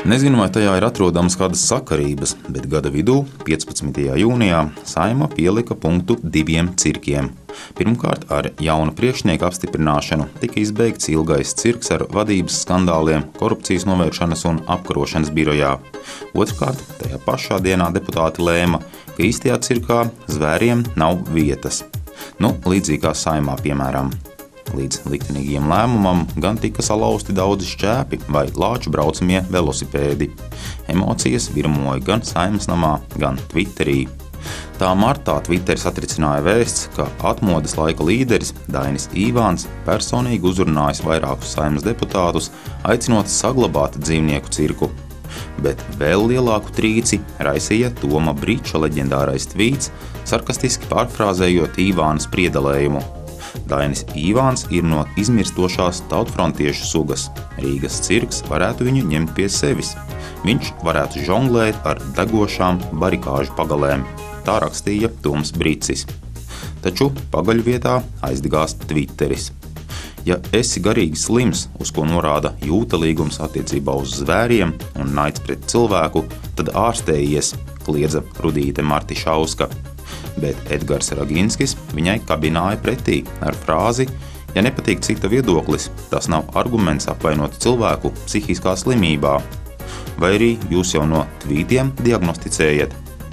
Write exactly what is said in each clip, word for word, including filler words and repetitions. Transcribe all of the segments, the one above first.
Nezinu, vai tajā ir atrodamas kādas sakarības, bet gada vidū, piecpadsmitajā jūnijā, Saeima pielika punktu diviem cirkiem. Pirmkārt, ar jaunu priekšnieku apstiprināšanu tika izbeigts ilgais cirks ar vadības skandāliem, korupcijas novēršanas un apkarošanas birojā. Otrkārt, tajā pašā dienā deputāti lēma, ka īstajā cirkā zvēriem nav vietas. Nu, līdzīgi kā Saeimā, piemēram. Līdz liktenīgiem lēmumam gan tika salauzti daudzi šķēpi vai lāču braucamie velosipēdi. Emocijas virmoja gan Saeimas namā, gan Twitterī. Tā martā Twitteris atricināja vēsts, ka atmodas laika līderis Dainis Īvāns personīgi uzrunājis vairākus Saeimas deputātus, aicinot saglabāt dzīvnieku cirku. Bet vēl lielāku trīci raisīja Toma Briča leģendārais tvīts, sarkastiski pārfrāzējot Īvāna spriedalējumu. Dainis Īvāns ir no izmirstošās tautfrontiešu sugas. Rīgas cirks varētu viņu ņemt pie sevis. Viņš varētu žonglēt ar degošām barikāžu pagalēm. Tā rakstīja Toms Bricis. Taču pagaļu vietā aizdegās Twitteris. Ja esi garīgi slims, uz ko norāda jūtalīgums attiecībā uz zvēriem un naids pret cilvēku, tad ārstējies, kliedza Rudīte Martišauska. Bet Edgars Raginskis viņai kabināja pretī ar frāzi: ja nepatīk cita viedoklis, tas nav arguments apvainot cilvēku psihiskā slimībā. Vai arī jūs jau no tvītiem diagnosticējat?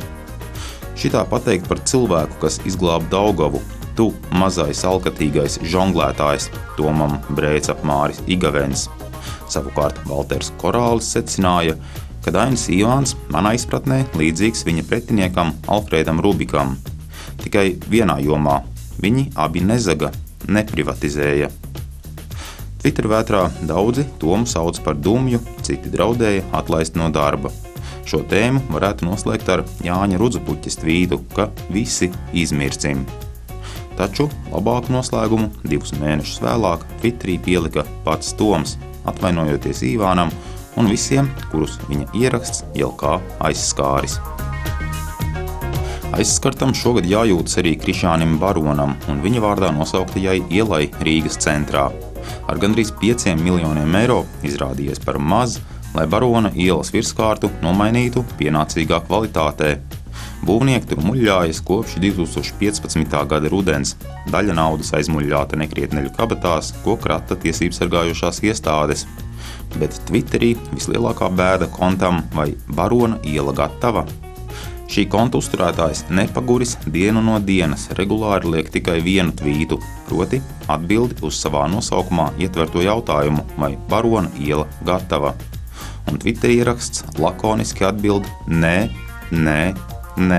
Šitā pateikt par cilvēku, kas izglāba Daugavu, tu mazais alkatīgais žonglētājs, Tomam brēca Māris Igavens. Savukārt Valters Korālis secināja, ka Dainis Īvāns manā izpratnē līdzīgs viņa pretiniekam Alfrēdam Rubikam. Tikai vienā jomā viņi abi nezaga, neprivatizēja. Twitter vētrā daudzi Tomu sauc par dumju, citi draudēja atlaist no darba. Šo tēmu varētu noslēgt ar Jāņa Rudzupuķes tvītu, ka visi izmirsim. Taču labāku noslēgumu divus mēnešus vēlāk Twitterī pielika pats Toms, atvainojoties Īvānam un visiem, kurus viņa ieraksts jau kā aizskāris. Aizskartam šogad jājūtas arī Krišānim Baronam un viņa vārdā nosauktajai ielai Rīgas centrā. Ar gandrīz pieciem miljoniem eiro izrādījies par maz, lai Barona ielas virskārtu nomainītu pienācīgā kvalitātē. Būvnieki tur muļļājas kopš divi tūkstoši piecpadsmitā gada rudens. Daļa naudas aizmuļļāta nekrietneļu kabatās, ko krata tiesības sargājošās iestādes. Bet Twitterī vislielākā bēda kontam vai Barona iela gatava. Šī konta uzturētājs Nepaguris dienu no dienas regulāri liek tikai vienu tvītu, proti atbildi uz savā nosaukumā ietverto jautājumu, vai Barona iela gatava. Un Twitter ieraksts lakoniski atbild nē, nē, nē.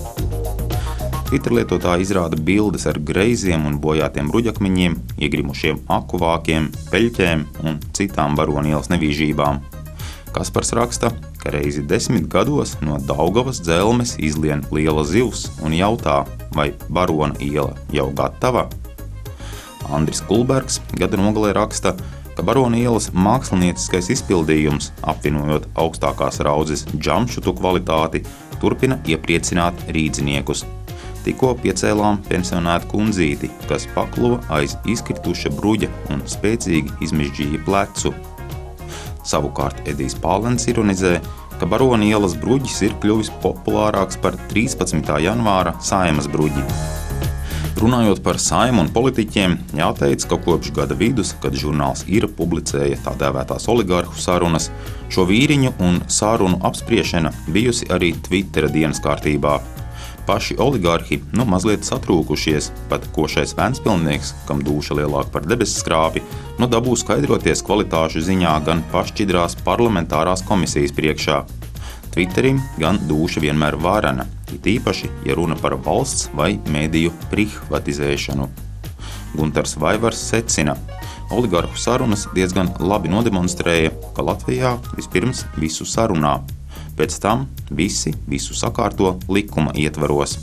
Twitter lietotāji izrāda bildes ar greiziem un bojātiem ruģakmeņiem, iegrimušiem akuvākiem, peļķēm un citām Barona ielas nevīžībām. Kaspars raksta, ka reizi desmit gados no Daugavas dzelmes izlien liela zivs un jautā, vai Barona iela jau gatava. Andris Kulbergs gada nogalē raksta, ka Barona ielas mākslinieciskais izpildījums, apvienojot augstākās raudzes džamšutu kvalitāti, turpina iepriecināt rīdziniekus. Tikko piecēlām pensionētu kundzīti, kas pakluva aiz izkrituša bruģa un spēcīgi izmežģīja plecu. Savukārt Edijs Pālens ironizē, ka Barona ielas bruģis ir kļuvis populārāks par trīspadsmitā janvāra Saeimas bruģi. Runājot par Saeimu un politiķiem, jāteic, ka kopš gada vidus, kad žurnāls Ira publicēja tā dēvētās oligarhu sarunas, šo vīriņu un sarunu apspriešana bijusi arī Twittera dienas kārtībā. Paši oligarhi nu mazliet satrūkušies, pat košais Ventspilsnieks, kam dūša lielāka par debesu skrāpi, nu dabū skaidroties kvalitāšu ziņā gan pašķidrās parlamentārās komisijas priekšā. Twitterim gan dūša vienmēr varena, it īpaši, ja runa par valsts vai mediju prihvatizēšanu. Guntars Vaivars secina, oligarhu sarunas diezgan labi nodemonstrēja, ka Latvijā vispirms visu sarunā. Pēc tam visi visu sakārto likuma ietvaros.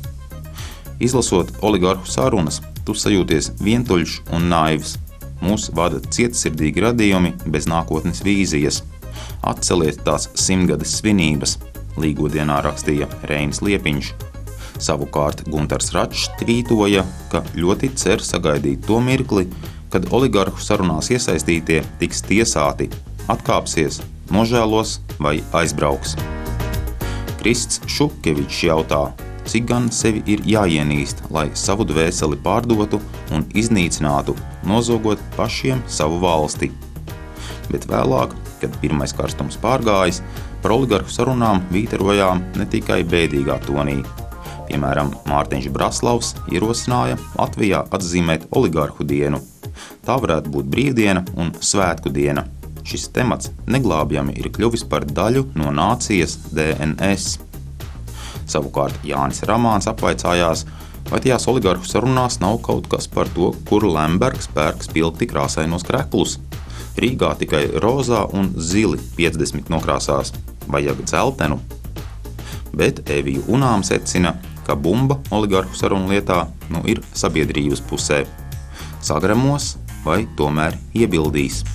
Izlasot oligarhu sarunas, tu sajūties vientuļš un naivs. Mūs vada cietsirdīgi radījumi bez nākotnes vīzijas. Atceliet tās simtgades svinības, līgodienā rakstīja Reinis Liepiņš. Savukārt Guntars Račs tvītoja, ka ļoti cer sagaidīt to mirkli, kad oligarhu sarunās iesaistītie tiks tiesāti, atkāpsies, nožēlos vai aizbrauks. Krists Šupkevičs jautā, cik gan sevi ir jāienīst, lai savu dvēseli pārdotu un iznīcinātu, nozogot pašiem savu valsti. Bet vēlāk, kad pirmais karstums pārgājis, par oligarhu sarunām vīterojām ne tikai bēdīgā tonī. Piemēram, Mārtiņš Braslavs ierosināja Latvijā atzīmēt oligarhu dienu. Tā varētu būt brīvdiena un svētku diena. Šis temats neglābjami ir kļuvis par daļu no nācijas D N S. Savukārt Jānis Ramāns apvaicājās, vai tajās oligarhu sarunās nav kaut kas par to, kur Lembergs pērk spilgti krāsainos kreklus. Rīgā tikai rozā un zili piecdesmit nokrāsās, vajag dzeltenu. Bet Eviju Unām secina, ka bumba oligarhu sarunu lietā nu ir sabiedrības pusē. Sagremos vai tomēr iebildīs.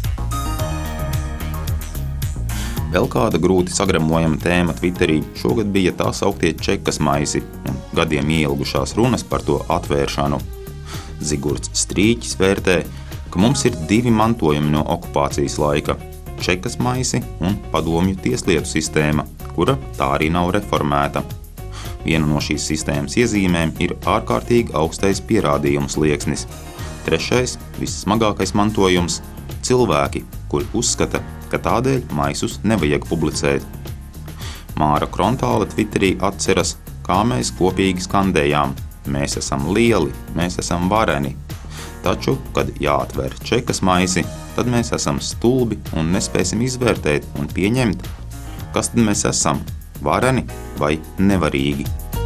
Vēl kāda grūti sagremojama tēma Twitterī šogad bija tā sauktie čekas maisi un gadiem ieilgušās runas par to atvēršanu. Zigurds Strīķis vērtē, ka mums ir divi mantojumi no okupācijas laika – čekas maisi un padomju tieslietu sistēma, kura tā arī nav reformēta. Viena no šīs sistēmas iezīmēm ir ārkārtīgi augstais pierādījumu slieksnis. Trešais, vissmagākais mantojums – cilvēki, kuri uzskata, ka tādēļ maisus nevajag publicēt. Māra Krontāle Twitterī atceras, kā mēs kopīgi skandējām – mēs esam lieli, mēs esam vareni. Taču, kad jāatver čekas maisi, tad mēs esam stulbi un nespēsim izvērtēt un pieņemt, kas tad mēs esam – vareni vai nevarīgi.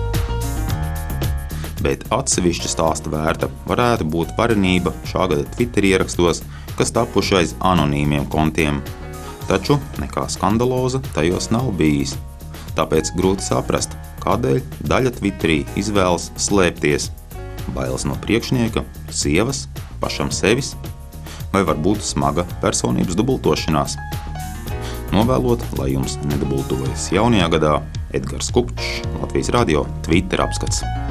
Bet atsevišķa stāsta vērta varētu būt varenība šā gada Twitter ierakstos, kas tapuši aiz anonīmiem kontiem. Taču nekā skandaloza tajos nav bijis. Tāpēc grūti saprast, kādēļ daļa Twitterī izvēlas slēpties. Bailes no priekšnieka, sievas, pašam sevis, vai varbūt smaga personības dubultošanās. Novēlot, lai jums nedubultojas jaunajā gadā, Edgars Kupčs, Latvijas radio Twitter apskats.